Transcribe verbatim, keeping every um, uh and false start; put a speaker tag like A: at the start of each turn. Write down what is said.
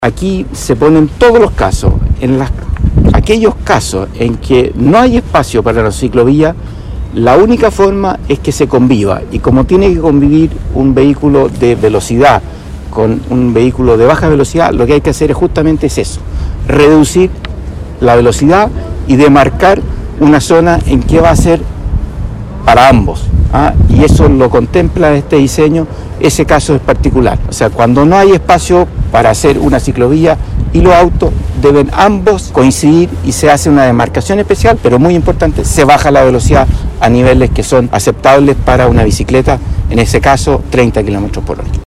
A: Aquí se ponen todos los casos, en las, aquellos casos en que no hay espacio para la ciclovía, la única forma es que se conviva, y como tiene que convivir un vehículo de velocidad con un vehículo de baja velocidad, lo que hay que hacer es justamente es eso, reducir la velocidad y demarcar una zona en que va a ser para ambos, ¿ah? Y eso lo contempla este diseño, ese caso es particular. O sea, cuando no hay espacio para hacer una ciclovía y los autos, deben ambos coincidir y se hace una demarcación especial, pero muy importante, se baja la velocidad a niveles que son aceptables para una bicicleta, en ese caso treinta kilómetros por hora.